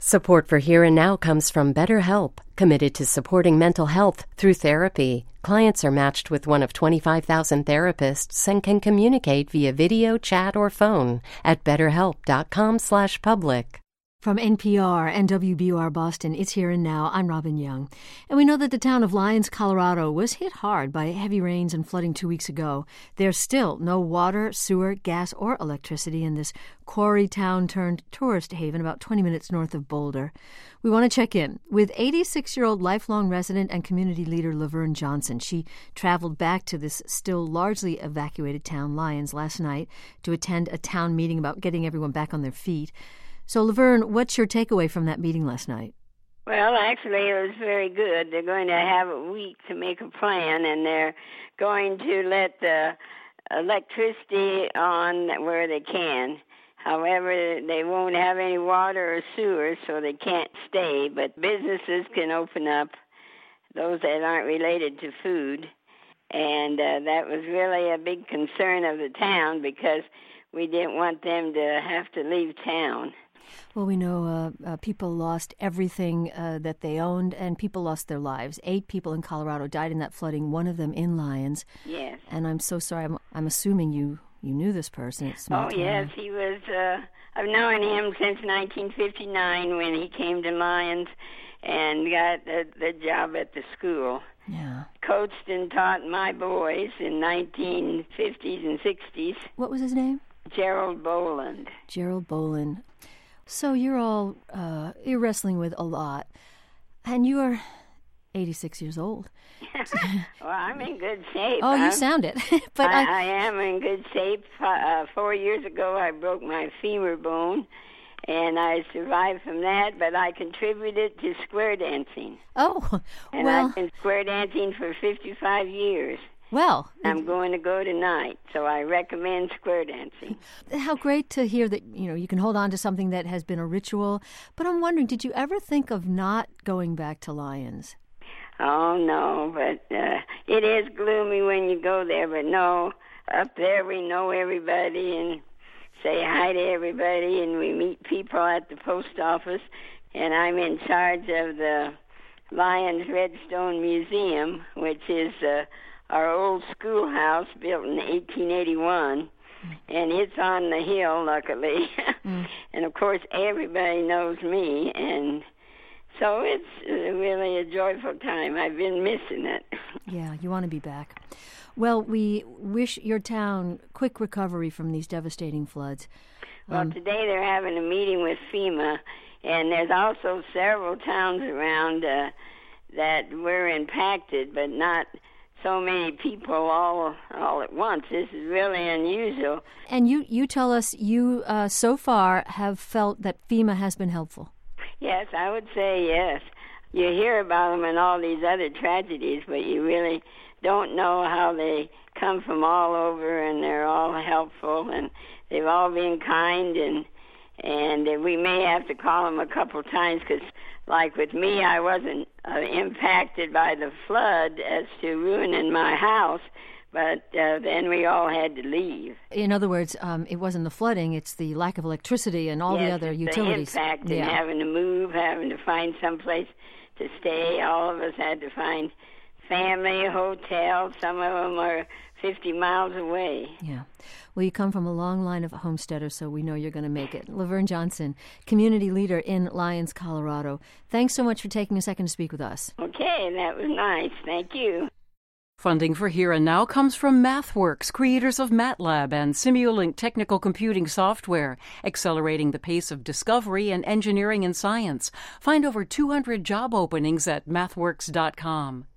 Support for Here and Now comes from BetterHelp, committed to supporting mental health through therapy. Clients are matched with one of 25,000 therapists and can communicate via video, chat, or phone at betterhelp.com/public. From NPR and WBUR Boston, it's Here and Now. I'm Robin Young. And we know that the town of Lyons, Colorado was hit hard by heavy rains and flooding 2 weeks ago. There's still no water, sewer, gas, or electricity in this quarry town turned tourist haven about 20 minutes north of Boulder. We want to check in with 86-year-old lifelong resident and community leader Laverne Johnson. She traveled back to this still largely evacuated town, Lyons, last night to attend a town meeting about getting everyone back on their feet. So, Laverne, what's your takeaway from that meeting last night? Well, actually, it was very good. They're going to have a week to make a plan, and they're going to let the electricity on where they can. However, they won't have any water or sewer, so they can't stay. But businesses can open up, those that aren't related to food. And that was really a big concern of the town because we didn't want them to have to leave town. Well, we know people lost everything that they owned, and people lost their lives. 8 people in Colorado died in that flooding, one of them in Lyons. Yes. And I'm so sorry. I'm assuming you knew this person. It's small town. Yes. He was, I've known him since 1959 when he came to Lyons and got the job at the school. Yeah. Coached and taught my boys in 1950s and 60s. What was his name? Gerald Boland. Gerald Boland. So you're wrestling with a lot, and you are 86 years old. Well, I'm in good shape. Oh, you sound it. But I am in good shape. 4 years ago, I broke my femur bone, and I survived from that, but I contributed to square dancing. Oh, and well. I've been square dancing for 55 years. Well, I'm going to go tonight, so I recommend square dancing. How great to hear that, you can hold on to something that has been a ritual. But I'm wondering, did you ever think of not going back to Lyons? Oh, no, but it is gloomy when you go there. But no, up there we know everybody and say hi to everybody, and we meet people at the post office. And I'm in charge of the Lyons Redstone Museum, which is our old schoolhouse built in 1881, and it's on the hill, luckily. And, of course, everybody knows me, and so it's really a joyful time. I've been missing it. Yeah, you want to be back. Well, we wish your town quick recovery from these devastating floods. Well, today they're having a meeting with FEMA, and there's also several towns around that were impacted, but not so many people all at once. This is really unusual. And you tell us you so far have felt that FEMA has been helpful. Yes, I would say yes. You hear about them in all these other tragedies, but you really don't know how they come from all over, and they're all helpful, and they've all been kind, and we may have to call them a couple times because, like with me, I wasn't impacted by the flood as to ruining my house, but then we all had to leave. In other words, it wasn't the flooding, it's the lack of electricity and all the other utilities. The impact in having to move, having to find someplace to stay. All of us had to find family, hotels. Some of them are 50 miles away. Yeah. Well, you come from a long line of homesteaders, so we know you're going to make it. Laverne Johnson, community leader in Lyons, Colorado. Thanks so much for taking a second to speak with us. Okay, that was nice. Thank you. Funding for Here and Now comes from MathWorks, creators of MATLAB and Simulink technical computing software, accelerating the pace of discovery in engineering and science. Find over 200 job openings at mathworks.com.